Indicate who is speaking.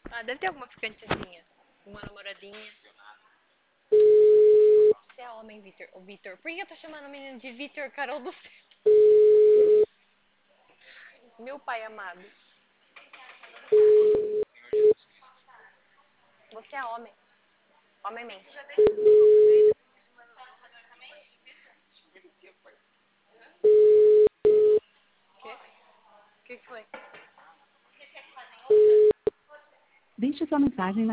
Speaker 1: Ah, deve ter alguma ficantezinha. Uma namoradinha. Você é homem, Vitor. O Vitor. Por que eu tô chamando o menino de Vitor, Carol do céu? Meu pai amado. Você é homem. Homem mente. O que foi?
Speaker 2: Deixe sua mensagem